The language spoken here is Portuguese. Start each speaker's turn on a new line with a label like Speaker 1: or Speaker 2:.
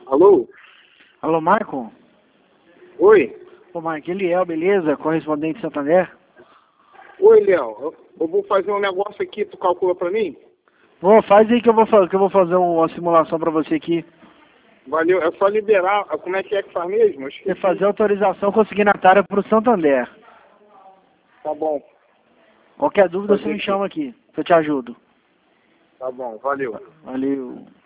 Speaker 1: Alô?
Speaker 2: Alô, Marco?
Speaker 1: Oi?
Speaker 2: Ô, Marco, Eliel, beleza? Correspondente de Santander?
Speaker 1: Oi, Léo. Eu vou fazer um negócio aqui, tu calcula pra mim?
Speaker 2: Ô, faz aí que eu vou fazer uma simulação pra você aqui.
Speaker 1: Valeu. É só liberar. Como é que faz mesmo? Eu
Speaker 2: Você
Speaker 1: esqueci.
Speaker 2: fazer autorização consignatária pro Santander.
Speaker 1: Tá bom.
Speaker 2: Qualquer dúvida
Speaker 1: Fazer
Speaker 2: você me
Speaker 1: aqui.
Speaker 2: chama aqui, que eu te ajudo.
Speaker 1: Tá bom, valeu.
Speaker 2: Valeu.